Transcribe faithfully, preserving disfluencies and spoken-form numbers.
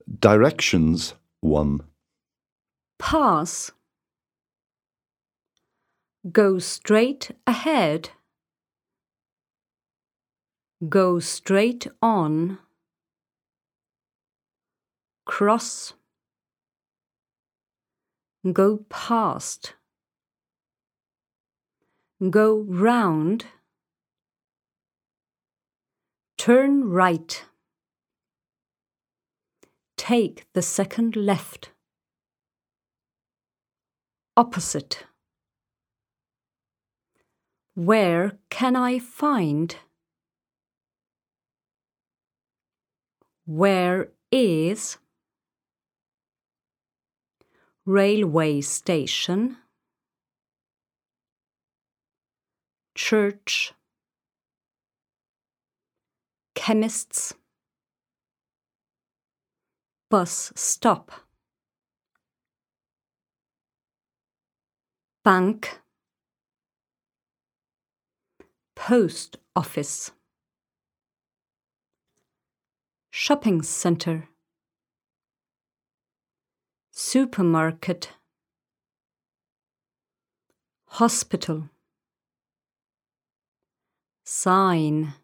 Directions one. Pass. Go straight ahead. Go straight on. Cross. Go past. Go round. Turn right. Take the second left. Opposite. Where can I find? Where is? Railway station. Church. Chemists. Bus stop. Bank. Post office. Shopping center. Supermarket. Hospital. Sign.